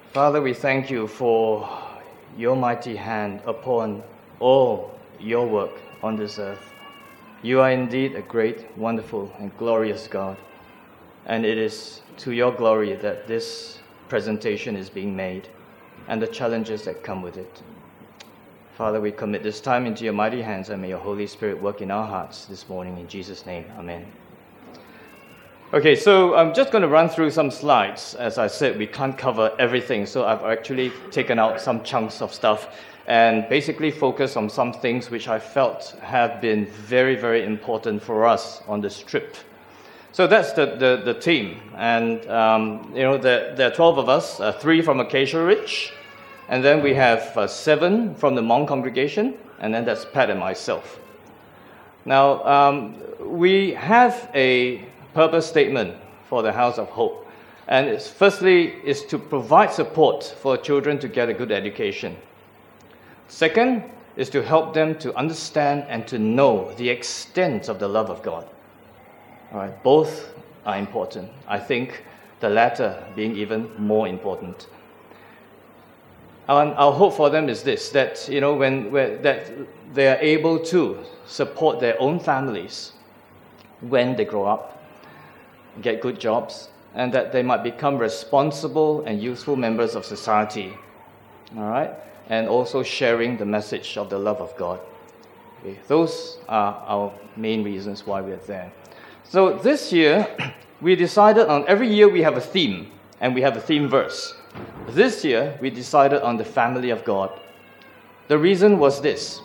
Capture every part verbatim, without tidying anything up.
Father, we thank you for your mighty hand upon all your work on this earth. You are indeed a great, wonderful, and glorious God. And it is to your glory that this presentation is being made and the challenges that come with it. Father, we commit this time into your mighty hands, and may your Holy Spirit work in our hearts this morning. In Jesus' name, amen. Okay, so I'm just going to run through some slides. As I said, we can't cover everything, so I've actually taken out some chunks of stuff and basically focus on some things which I felt have been very, very important for us on this trip. So that's the, the, the team. And, um, you know, there, there are twelve of us, uh, three from Acacia Ridge, and then we have uh, seven from the Hmong congregation, and then that's Pat and myself. Now, um, we have a purpose statement for the House of Hope. And it's, firstly, is to provide support for children to get a good education. Second, is to help them to understand and to know the extent of the love of God. All right, both are important. I think the latter being even more important. And our hope for them is this, that, you know, when, when that they are able to support their own families when they grow up, get good jobs, and that they might become responsible and useful members of society, all right? And also sharing the message of the love of God. Okay. Those are our main reasons why we're there. So this year, we decided on, every year we have a theme, and we have a theme verse. This year, we decided on the family of God. The reason was this.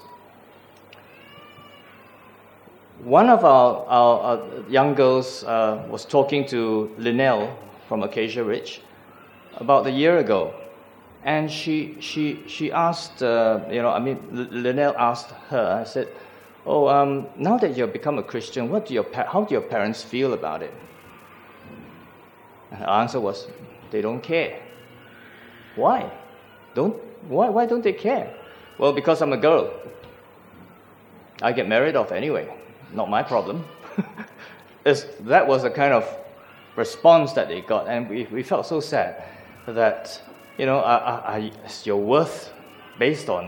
One of our, our, our young girls uh, was talking to Linnell from Acacia Ridge about a year ago, and she she she asked, uh, you know, I mean, Linnell asked her. I said, "Oh, um, now that you've become a Christian, what do your pa- how do your parents feel about it?" And her answer was, "They don't care." Why? Don't why why don't they care? Well, because I'm a girl. I get married off anyway. Not my problem. That was the kind of response that they got, and we, we felt so sad that, you know, are, are, is your worth based on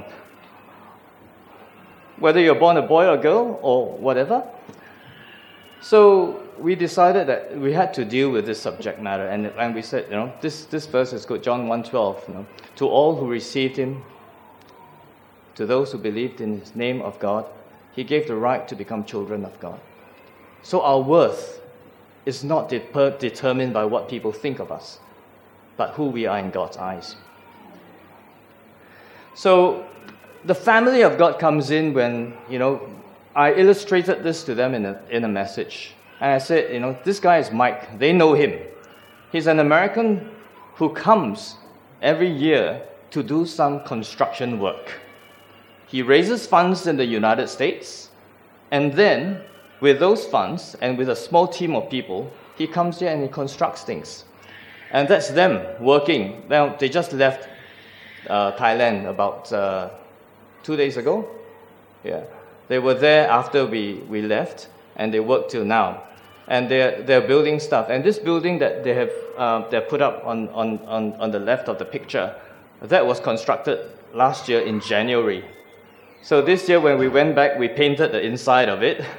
whether you're born a boy or girl or whatever? So we decided that we had to deal with this subject matter, and, and we said, you know, this, this verse is good, John one twelve, you know, to all who received him, to those who believed in his name of God, he gave the right to become children of God. So our worth is not de- determined by what people think of us, but who we are in God's eyes. So the family of God comes in when, you know, I illustrated this to them in a, in a message. And I said, you know, this guy is Mike. They know him. He's an American who comes every year to do some construction work. He raises funds in the United States, and then with those funds and with a small team of people, he comes here and he constructs things. And that's them working. Now, they just left uh, Thailand about uh, two days ago. Yeah, they were there after we, we left, and they work till now. And they're, they're building stuff. And this building that they have uh, they put up on, on, on, on the left of the picture, that was constructed last year in January. So this year when we went back, we painted the inside of it.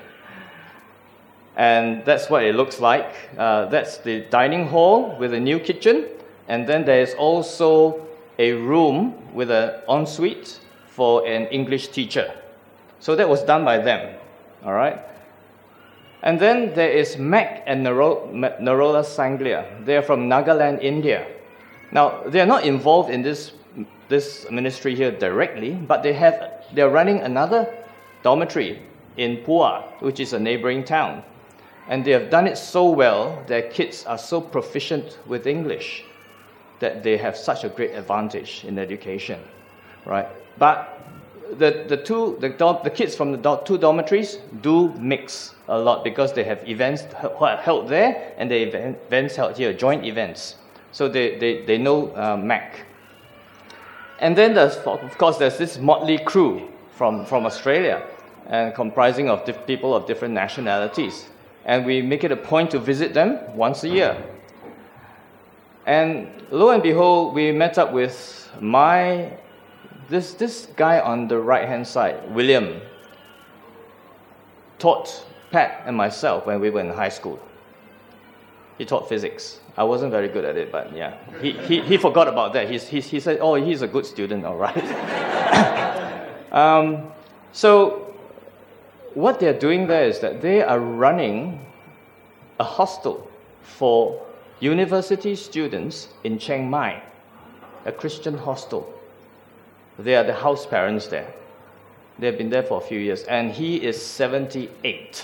And that's what it looks like. Uh, that's the dining hall with a new kitchen. And then there's also a room with an ensuite for an English teacher. So that was done by them, all right? And then there is Mac and Narola Sanglia. They're from Nagaland, India. Now, they're not involved in this, this ministry here directly, but they have they're running another dormitory in Pua, which is a neighboring town. And they have done it so well, their kids are so proficient with English that they have such a great advantage in education, right? But the the two the the kids from the two dormitories do mix a lot because they have events held there and the events held here, joint events. So they they they know uh, Mac. And then there's, of course, there's this motley crew from, from Australia, and comprising of diff- people of different nationalities. And we make it a point to visit them once a year. And lo and behold, we met up with my, this, this guy on the right-hand side, William, taught Pat and myself when we were in high school. He taught physics. I wasn't very good at it, but yeah. He he, he forgot about that. He's, he, he said, oh, he's a good student, all right. um, so what they're doing there is that they are running a hostel for university students in Chiang Mai, a Christian hostel. They are the house parents there. They've been there for a few years, and he is seventy-eight.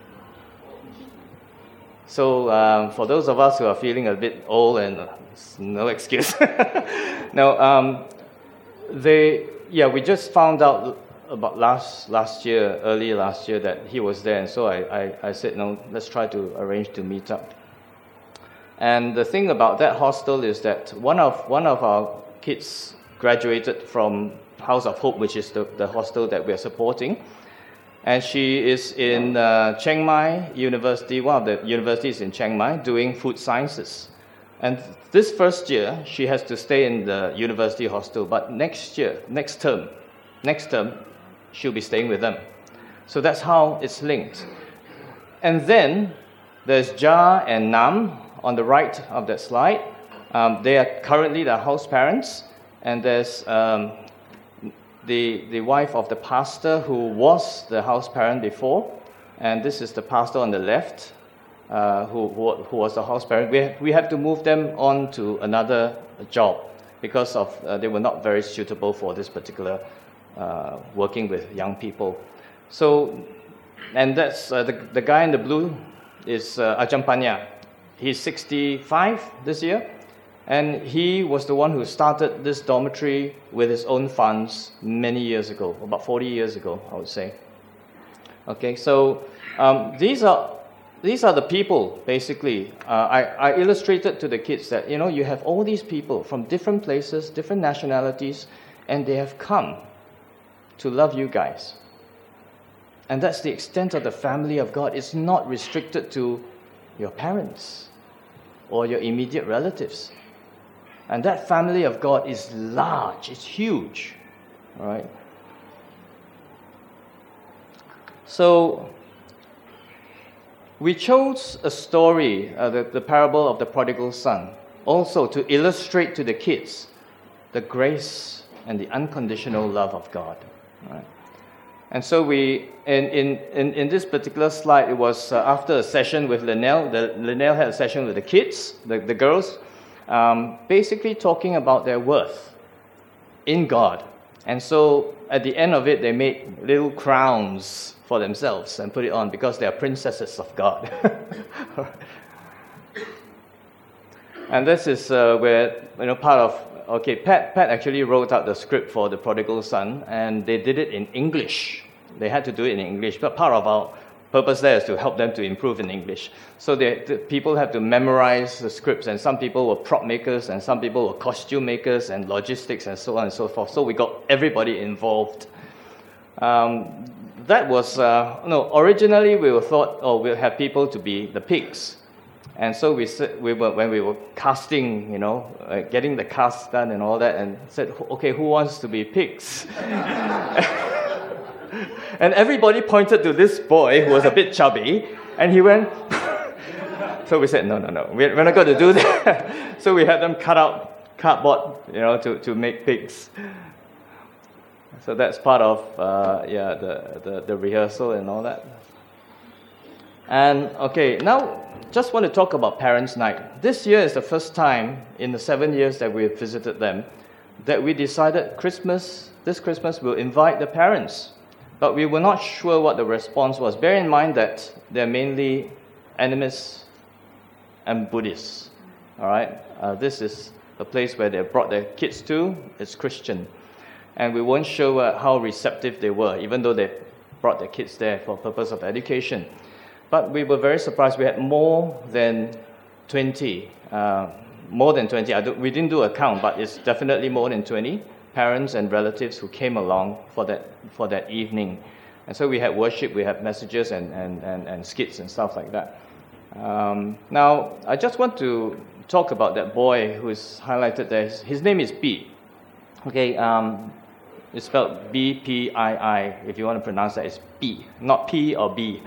So um, for those of us who are feeling a bit old, and uh, no excuse. no, um, they yeah, we just found out about last last year, early last year, that he was there, and so I, I, I said, no, let's try to arrange to meet up. And the thing about that hostel is that one of one of our kids graduated from House of Hope, which is the, the hostel that we are supporting. And she is in uh, Chiang Mai University, one of the universities in Chiang Mai, doing food sciences. And this first year, she has to stay in the university hostel. But next year, next term, next term, she'll be staying with them. So that's how it's linked. And then there's Ja and Nam on the right of that slide. Um, they are currently the house parents. And there's um, the, the wife of the pastor who was the house parent before. And this is the pastor on the left, uh, who, who, who was the house parent. We, we have to move them on to another job because of uh, they were not very suitable for this particular uh, working with young people. So, and that's uh, the, the guy in the blue is uh, Ajahn Panya. He's sixty-five this year. And he was the one who started this dormitory with his own funds many years ago, about forty years ago, I would say. Okay, so um, these are these are the people, basically. Uh, I, I illustrated to the kids that, you know, you have all these people from different places, different nationalities, and they have come to love you guys. And that's the extent of the family of God. It's not restricted to your parents or your immediate relatives. And that family of God is large, it's huge, all right? So we chose a story, uh, the, the parable of the prodigal son, also to illustrate to the kids the grace and the unconditional love of God, all right? And so we, in, in, in, in this particular slide, it was uh, after a session with Linnell. The, Linnell had a session with the kids, the, the girls, Um, basically talking about their worth in God. And so at the end of it, they made little crowns for themselves and put it on because they are princesses of God. And this is uh, where, you know, part of, okay, Pat, Pat actually wrote out the script for The Prodigal Son, and they did it in English. They had to do it in English, but part of our purpose there is to help them to improve in English. So they, the people have to memorize the scripts, and some people were prop makers, and some people were costume makers, and logistics, and so on and so forth. So we got everybody involved. Um, that was, uh, no, originally we were thought, oh, we'll have people to be the pigs. And so we said, we were, when we were casting, you know, uh, getting the cast done and all that, and said, okay, who wants to be pigs? And everybody pointed to this boy who was a bit chubby, and he went. So we said, no, no, no, we're not going to do that. So we had them cut out cardboard, you know, to, to make pigs. So that's part of uh, yeah the, the the rehearsal and all that. And okay, now just want to talk about Parents' Night. This year is the first time in the seven years that we've visited them that we decided Christmas, this Christmas, we'll invite the parents. But we were not sure what the response was. Bear in mind that they're mainly animists and Buddhists. All right, uh, this is a place where they brought their kids to. It's Christian, and we weren't sure uh, how receptive they were, even though they brought their kids there for purpose of education. But we were very surprised. We had more than twenty, uh, more than twenty. I do, we didn't do a count, but it's definitely more than twenty. Parents and relatives who came along for that for that evening. And so we had worship, we had messages and, and, and, and skits and stuff like that. Um, now, I just want to talk about that boy who is highlighted there. His name is Pii. Okay, um, it's spelled B P I I. If you want to pronounce that, it's P, not P or B.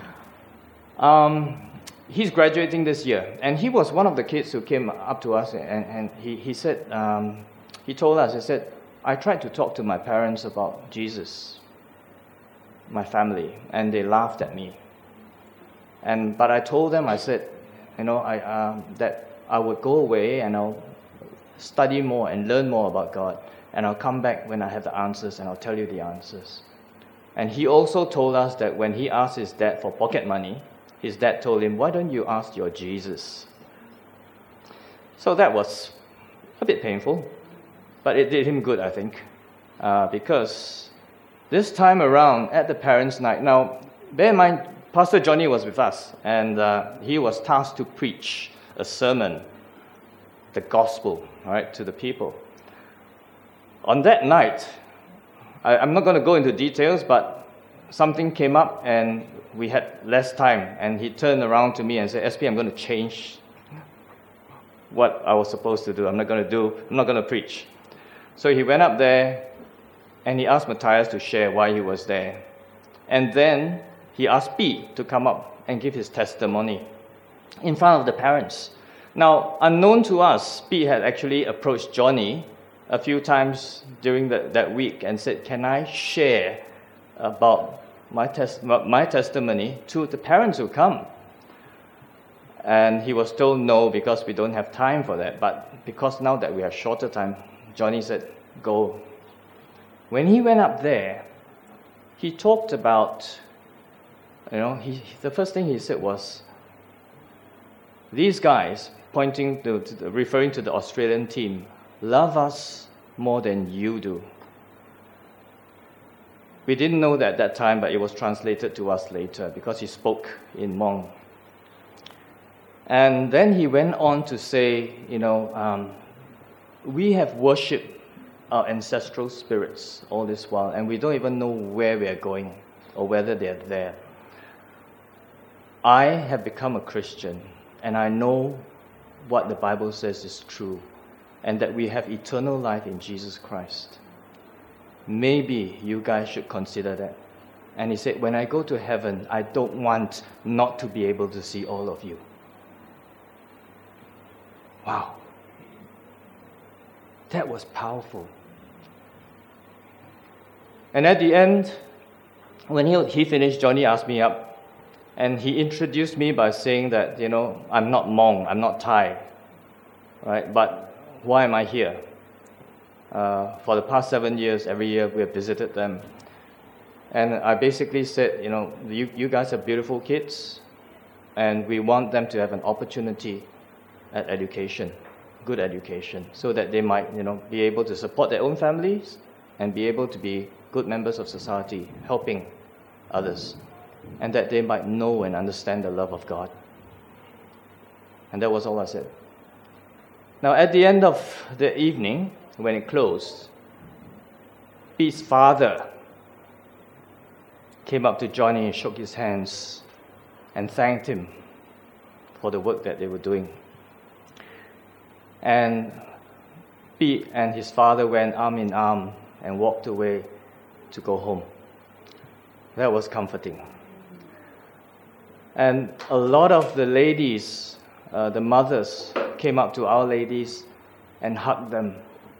Um, he's graduating this year, and he was one of the kids who came up to us, and, and he, he said, um, he told us, he said, I tried to talk to my parents about Jesus, my family, and they laughed at me. And but I told them, I said, you know, I um, that I would go away and I'll study more and learn more about God, and I'll come back when I have the answers, and I'll tell you the answers. And he also told us that when he asked his dad for pocket money, his dad told him, why don't you ask your Jesus? So that was a bit painful, but it did him good, I think, uh, because this time around at the parents' night, now, bear in mind, Pastor Johnny was with us, and uh, he was tasked to preach a sermon, the gospel, all right, to the people. On that night, I, I'm not going to go into details, but something came up and we had less time, and he turned around to me and said, S P, I'm going to change what I was supposed to do. I'm not going to do, I'm not going to preach. So he went up there and he asked Matthias to share why he was there. And then he asked Pete to come up and give his testimony in front of the parents. Now, unknown to us, Pete had actually approached Johnny a few times during the, that week and said, can I share about my, tes- my testimony to the parents who come? And he was told no, because we don't have time for that. But because now that we have shorter time, Johnny said, go. When he went up there, he talked about, you know, he, the first thing he said was, these guys, pointing to, to the, referring to the Australian team, love us more than you do. We didn't know that at that time, but it was translated to us later because he spoke in Hmong. And then he went on to say, you know, um, we have worshipped our ancestral spirits all this while, and we don't even know where we are going or whether they are there. I have become a Christian, and I know what the Bible says is true, and that we have eternal life in Jesus Christ. Maybe you guys should consider that. And he said, when I go to heaven, I don't want not to be able to see all of you. Wow. That was powerful. And at the end, when he, he finished, Johnny asked me up, and he introduced me by saying that, you know, I'm not Hmong, I'm not Thai, right? But why am I here? Uh, for the past seven years, every year we have visited them. And I basically said, you know, you, you guys are beautiful kids, and we want them to have an opportunity at education, good education, so that they might, you know, be able to support their own families and be able to be good members of society, helping others, and that they might know and understand the love of God. And that was all I said. Now, at the end of the evening, when it closed, Pete's father came up to Johnny and shook his hands and thanked him for the work that they were doing. And Pete and his father went arm in arm and walked away to go home. That was comforting. And a lot of the ladies, uh, the mothers, came up to our ladies and hugged them,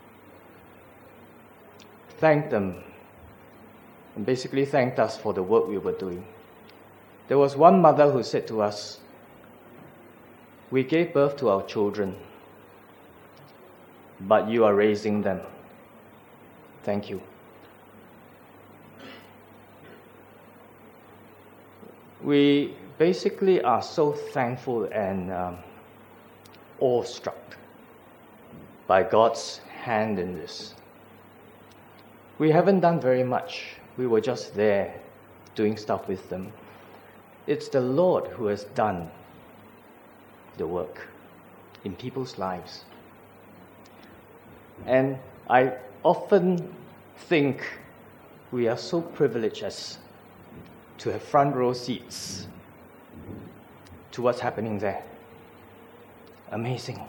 thanked them, and basically thanked us for the work we were doing. There was one mother who said to us, we gave birth to our children, but you are raising them. Thank you. We basically are so thankful and um, awestruck by God's hand in this. We haven't done very much. We were just there doing stuff with them. It's the Lord who has done the work in people's lives. And I often think we are so privileged as to have front row seats to what's happening there. Amazing.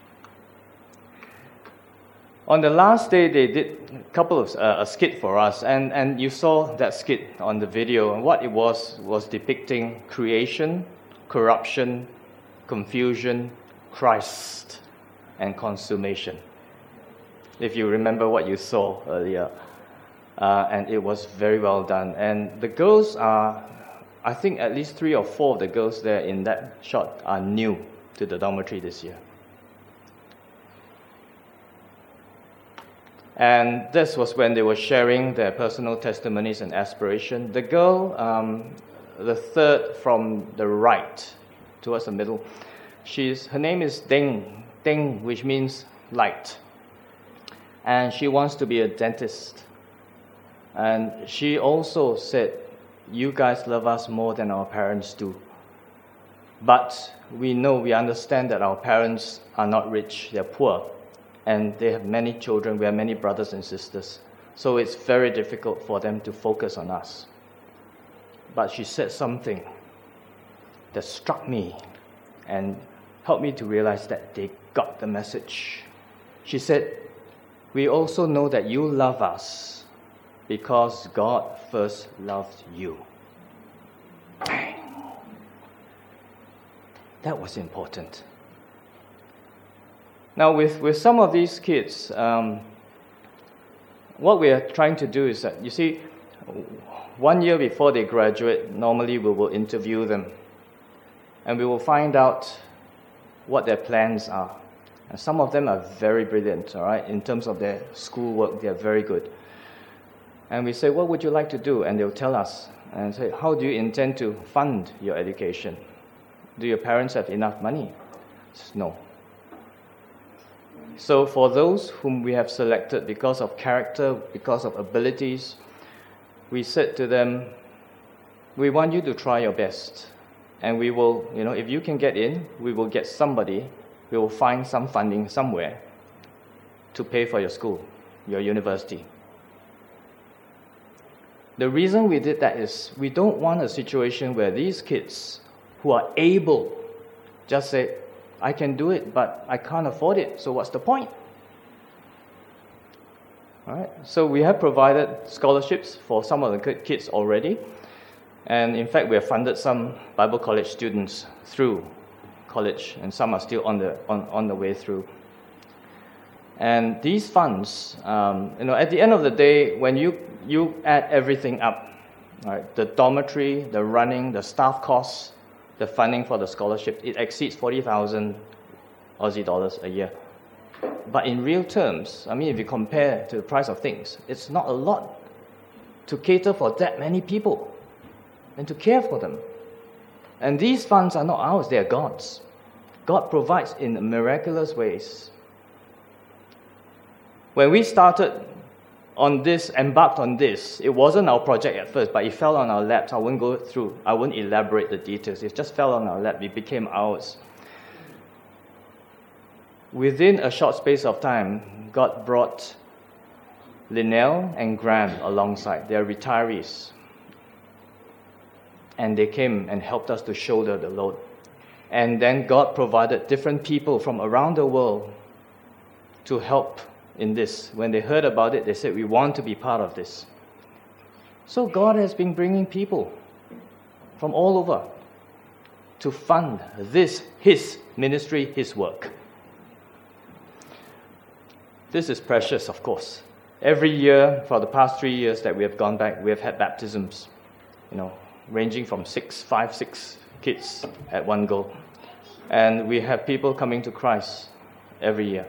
On the last day, they did a couple of uh, a skit for us, and, and you saw that skit on the video. And what it was was depicting creation, corruption, confusion, Christ, and consummation. If you remember what you saw earlier, uh, and it was very well done. And the girls are, I think, at least three or four of the girls there in that shot are new to the dormitory this year. And this was when they were sharing their personal testimonies and aspiration. The girl, um, the third from the right, towards the middle, she's her name is Ding, Ding, which means light. And she wants to be a dentist. And she also said, you guys love us more than our parents do. But we know, we understand that our parents are not rich, they're poor. And they have many children, we have many brothers and sisters. So it's very difficult for them to focus on us. But she said something that struck me and helped me to realize that they got the message. She said, we also know that you love us because God first loved you. That was important. Now, with, with some of these kids, um, what we are trying to do is that, you see, one year before they graduate, normally we will interview them. And we will find out what their plans are. And some of them are very brilliant, all right? In terms of their schoolwork, they are very good. And we say, what would you like to do? And they'll tell us. And say, how do you intend to fund your education? Do your parents have enough money? Says, no. So for those whom we have selected because of character, because of abilities, we said to them, we want you to try your best. And we will, you know, if you can get in, we will get somebody, we will find some funding somewhere to pay for your school, your university. The reason we did that is we don't want a situation where these kids who are able just say, I can do it, but I can't afford it, so what's the point? All right. So we have provided scholarships for some of the kids already. And in fact, we have funded some Bible college students through college, and some are still on the on, on the way through. And these funds, um, you know, at the end of the day, when you, you add everything up, right, the dormitory, the running, the staff costs, the funding for the scholarship, it exceeds forty thousand Aussie dollars a year. But in real terms, I mean, if you compare to the price of things, it's not a lot to cater for that many people and to care for them. And these funds are not ours, they are God's. God provides in miraculous ways. When we started on this, embarked on this, it wasn't our project at first, but it fell on our laps. I won't go through, I won't elaborate the details. It just fell on our lap, it became ours. Within a short space of time, God brought Linnell and Graham alongside. They are retirees. And they came and helped us to shoulder the load. And then God provided different people from around the world to help in this. When they heard about it, they said, we want to be part of this. So God has been bringing people from all over to fund this, His ministry, His work. This is precious, of course. Every year, for the past three years that we have gone back, we have had baptisms, you know, ranging from six, five, six kids at one go. And we have people coming to Christ every year.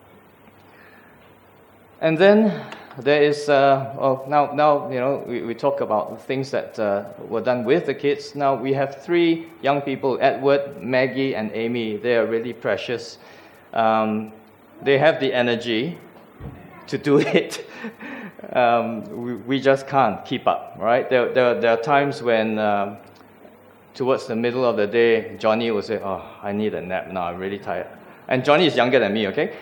And then there is, uh, oh, now, now you know, we, we talk about things that uh, were done with the kids. Now we have three young people, Edward, Maggie, and Amy. They are really precious. Um, they have the energy to do it. um, we, we just can't keep up, right? There, there, there are times when, um, towards the middle of the day, Johnny will say, oh, I need a nap now, I'm really tired. And Johnny is younger than me, okay?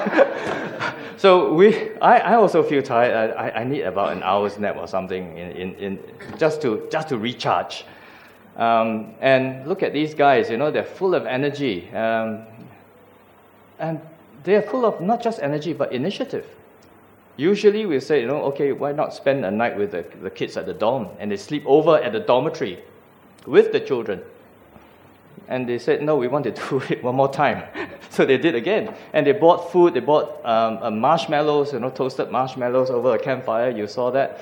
So we, I, I also feel tired. I, I need about an hour's nap or something in, in, in just to just to recharge. Um, and look at these guys, you know, they're full of energy. Um, and they are full of not just energy, but initiative. Usually we say, you know, okay, why not spend a night with the, the kids at the dorm? And they sleep over at the dormitory with the children. And they said, no, we want to do it one more time. So they did again. And they bought food, they bought um, uh, marshmallows, you know, toasted marshmallows over a campfire. You saw that.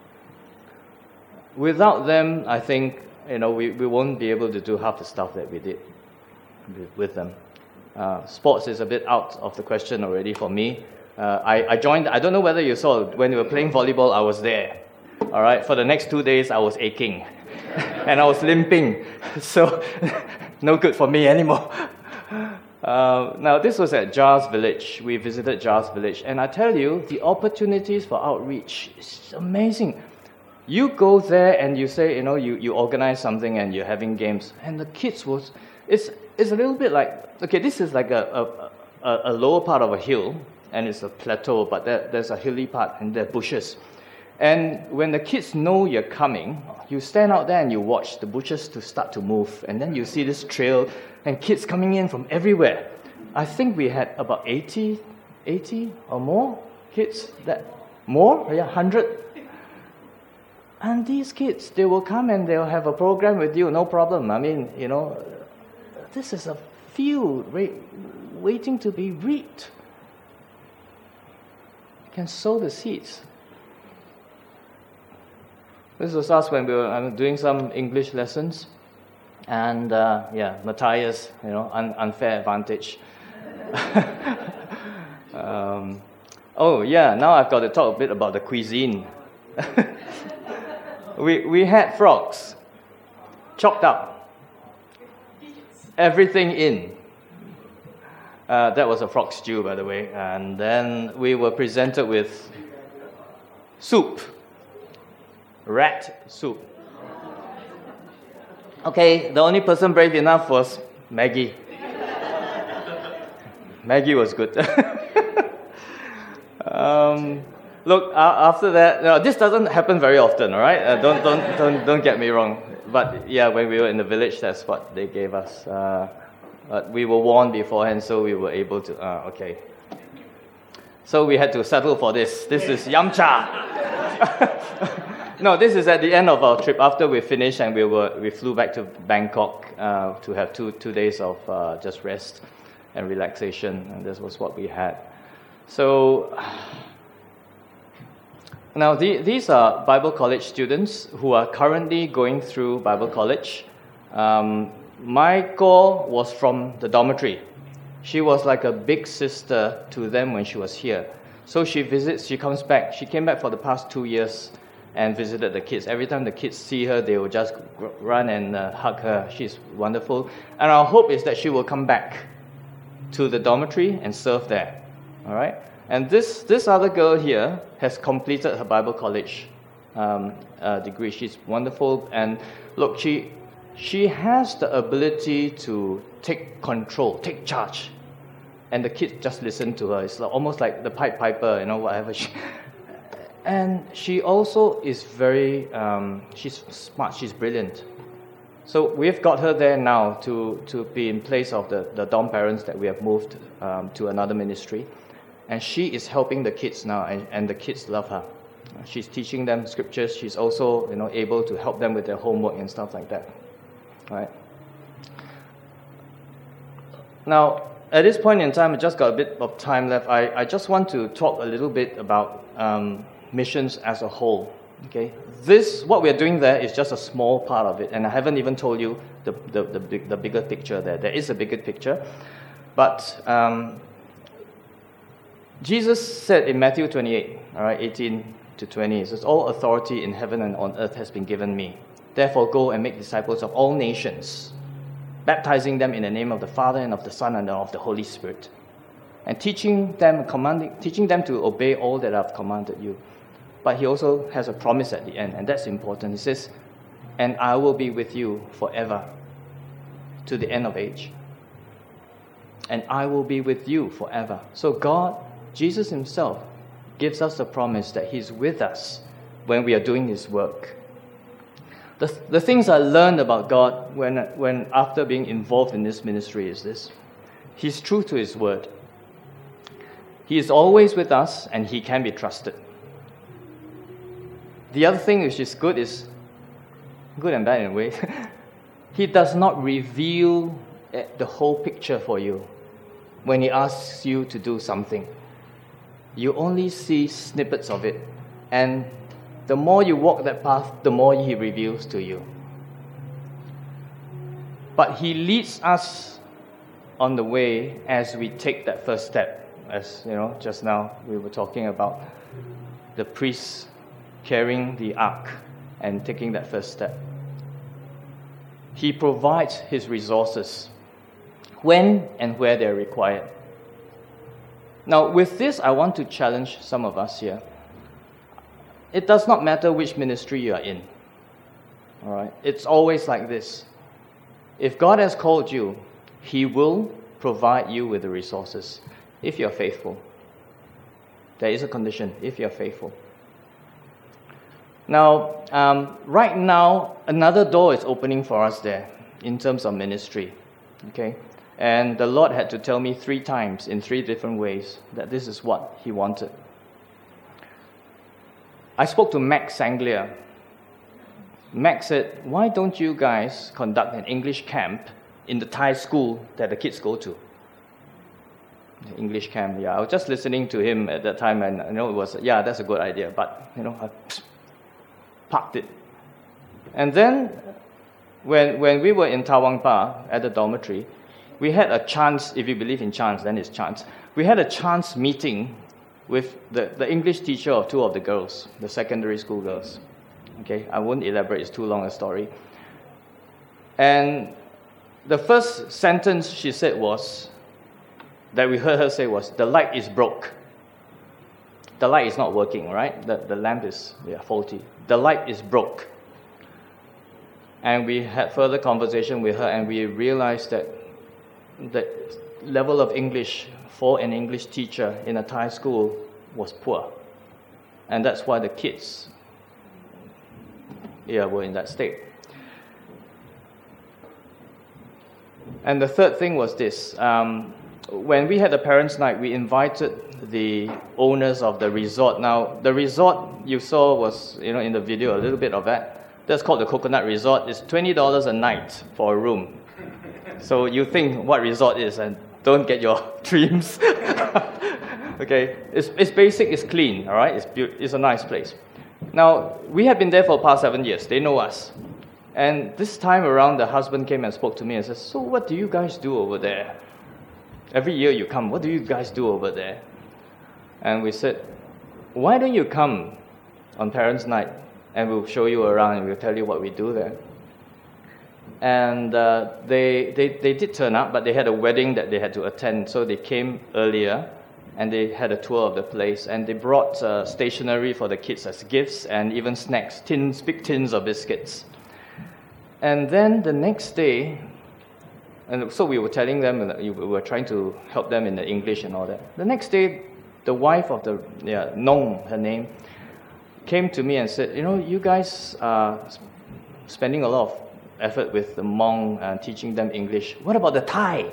Without them, I think, you know, we, we won't be able to do half the stuff that we did with them. Uh, sports is a bit out of the question already for me. Uh, I, I joined, I don't know whether you saw, when we were playing volleyball, I was there. All right, for the next two days, I was aching. And I was limping. So, no good for me anymore. Uh, now, this was at Jars Village. We visited Jars Village. And I tell you, the opportunities for outreach is amazing. You go there and you say, you know, you, you organize something and you're having games. And the kids was, it's, it's a little bit like, okay, this is like a, a, a, a lower part of a hill. And it's a plateau, but there, there's a hilly part and there are bushes. And when the kids know you're coming, you stand out there and you watch the bushes to start to move. And then you see this trail and kids coming in from everywhere. I think we had about eighty, eighty or more kids. That more? Yeah, one hundred. And these kids, they will come and they'll have a program with you, no problem. I mean, you know, this is a field wait, waiting to be reaped. Can sow the seeds. This was us when we were um, doing some English lessons, and uh, yeah, Matthias, you know, un- unfair advantage. um, oh yeah, now I've got to talk a bit about the cuisine. we we had frogs, chopped up, everything in. Uh, that was a frog stew, by the way. And then we were presented with soup. Rat soup. Okay, the only person brave enough was Maggie. Maggie was good. um, look, uh, after that, no, this doesn't happen very often, all right? Uh, don't, don't, don't, don't get me wrong. But yeah, when we were in the village, that's what they gave us. Uh, But we were warned beforehand, so we were able to, uh, okay. So we had to settle for this. This is yum cha. No, this is at the end of our trip. After we finished and we were we flew back to Bangkok uh, to have two two days of uh, just rest and relaxation, and this was what we had. So now the, these are Bible college students who are currently going through Bible college. Um, Michael was from the dormitory. She was like a big sister to them when she was here. So she visits, she comes back. She came back for the past two years and visited the kids. Every time the kids see her, they will just run and uh, hug her. She's wonderful. And our hope is that she will come back to the dormitory and serve there. All right? And this, this other girl here has completed her Bible college um, uh, degree. She's wonderful. And look, she... She has the ability to take control, take charge. And the kids just listen to her. It's like, almost like the Pied Piper, you know, whatever. She, and she also is very, um, she's smart, she's brilliant. So we've got her there now to, to be in place of the, the dorm parents that we have moved um, to another ministry. And she is helping the kids now, and, and the kids love her. She's teaching them scriptures. She's also, you know, able to help them with their homework and stuff like that. Right. Now, at this point in time, I just got a bit of time left. I, I just want to talk a little bit about um, missions as a whole. Okay, this what we are doing there is just a small part of it, and I haven't even told you the the the, big, the bigger picture there. There is a bigger picture, but um, Jesus said in Matthew twenty-eight, all right, eighteen to twenty, it says, "All authority in heaven and on earth has been given me. Therefore, go and make disciples of all nations, baptizing them in the name of the Father and of the Son and of the Holy Spirit, and teaching them, commanding, teaching them to obey all that I've commanded you." But he also has a promise at the end, and that's important. He says, "And I will be with you forever, to the end of age." And I will be with you forever. So God, Jesus himself, gives us the promise that he's with us when we are doing his work. The, the things I learned about God when, when after being involved in this ministry is this. He's true to his word. He is always with us, and he can be trusted. The other thing which is good is, good and bad in a way, he does not reveal the whole picture for you when he asks you to do something. You only see snippets of it, and the more you walk that path, the more he reveals to you. But he leads us on the way as we take that first step. As you know, just now we were talking about the priests carrying the ark and taking that first step. He provides his resources when and where they're required. Now, with this, I want to challenge some of us here. It does not matter which ministry you are in. All right? It's always like this. If God has called you, he will provide you with the resources if you're faithful. There is a condition, if you're faithful. Now, um, right now, another door is opening for us there in terms of ministry. Okay? And the Lord had to tell me three times in three different ways that this is what he wanted. I spoke to Max Sanglia. Max said, why don't you guys conduct an English camp in the Thai school that the kids go to? The English camp, yeah. I was just listening to him at that time, and I know it was, yeah, that's a good idea, but, you know, I parked it. And then, when when we were in Tawang Pa at the dormitory, we had a chance, if you believe in chance, then it's chance. We had a chance meeting with the, the English teacher of two of the girls, the secondary school girls. Okay, I won't elaborate, it's too long a story. And the first sentence she said was, that we heard her say was, the light is broke. The light is not working, right? The, the lamp is yeah, faulty. The light is broke. And we had further conversation with her, and we realized that the level of English for an English teacher in a Thai school was poor. And that's why the kids yeah, were in that state. And the third thing was this. Um, when we had the parents' night, we invited the owners of the resort. Now, the resort you saw was, you know, in the video, a little bit of that. That's called the Coconut Resort. It's twenty dollars a night for a room. So you think what resort is, and don't get your dreams. Okay, it's, it's basic, it's clean, all right? It's, be- it's a nice place. Now, we have been there for the past seven years. They know us. And this time around, the husband came and spoke to me and said, so what do you guys do over there? Every year you come, what do you guys do over there? And we said, why don't you come on Parents' Night, and we'll show you around and we'll tell you what we do there. And uh, they, they, they did turn up, but they had a wedding that they had to attend, so they came earlier, and they had a tour of the place, and they brought uh, stationery for the kids as gifts, and even snacks, tins, big tins of biscuits. And then the next day, and so we were telling them, we were trying to help them in the English and all that. The next day, the wife of the, yeah, Nong, her name, came to me and said, you know, you guys are spending a lot of effort with the Hmong and teaching them English. What about the Thai?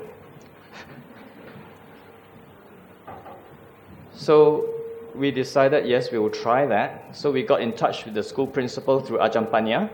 So we decided, yes, we will try that. So we got in touch with the school principal through Ajahn Panya.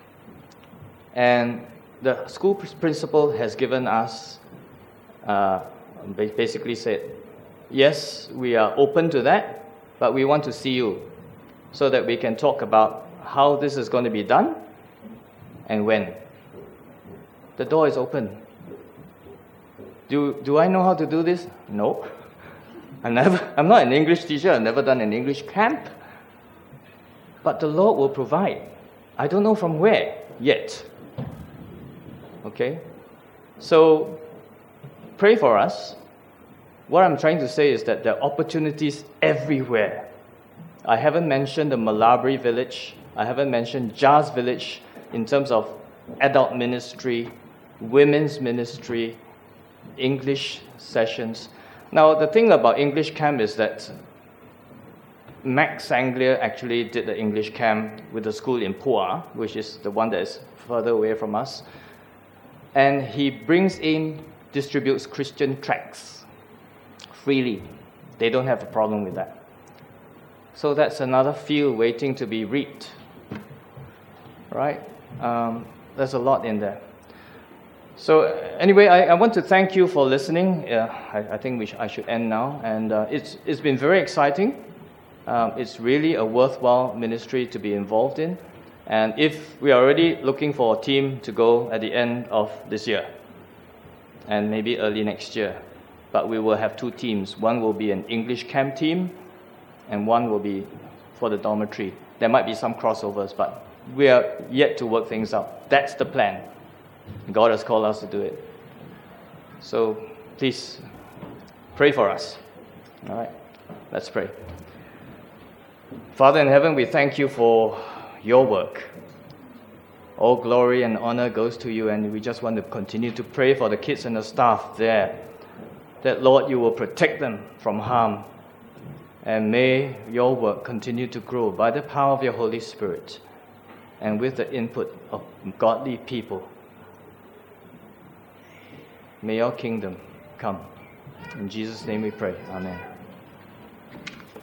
And the school principal has given us, uh, basically said, yes, we are open to that, but we want to see you so that we can talk about how this is going to be done and when. The door is open. Do, do I know how to do this? No. I never, I'm not an English teacher. I've never done an English camp. But the Lord will provide. I don't know from where yet. Okay? So, pray for us. What I'm trying to say is that there are opportunities everywhere. I haven't mentioned the Malabari village. I haven't mentioned Jazz village in terms of adult ministry, women's ministry, English sessions. Now, the thing about English camp is that Max Sanglia actually did the English camp with the school in Pua, which is the one that is further away from us. And he brings in, distributes Christian tracts freely. They don't have a problem with that. So that's another field waiting to be reaped, right? Um, there's a lot in there. So anyway, I, I want to thank you for listening. Uh, I, I think we sh- I should end now. And uh, it's it's been very exciting. Um, it's really a worthwhile ministry to be involved in. And if we are already looking for a team to go at the end of this year, and maybe early next year, but we will have two teams. One will be an English camp team, and one will be for the dormitory. There might be some crossovers, but we are yet to work things out. That's the plan. God has called us to do it. So please pray for us. All right, let's pray. Father in heaven, we thank you for your work. All glory and honor goes to you, and we just want to continue to pray for the kids and the staff there, that, Lord, you will protect them from harm, and may your work continue to grow by the power of your Holy Spirit and with the input of godly people. May your kingdom come. In Jesus' name we pray. Amen.